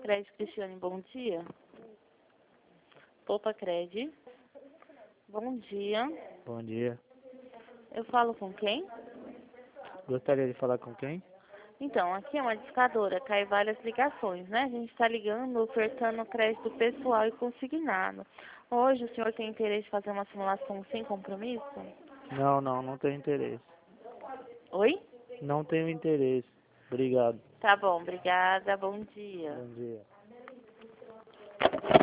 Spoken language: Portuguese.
Cred, Cristiane, bom dia. Poupa Cred. Bom dia. Bom dia. Eu falo com quem? Gostaria de falar com quem? Então, aqui é uma discadora, cai várias ligações, né? A gente está ligando, ofertando crédito pessoal e consignado. Hoje o senhor tem interesse em fazer uma simulação sem compromisso? Não tenho interesse. Oi? Não tenho interesse. Obrigado. Tá bom, obrigada, bom dia. Bom dia.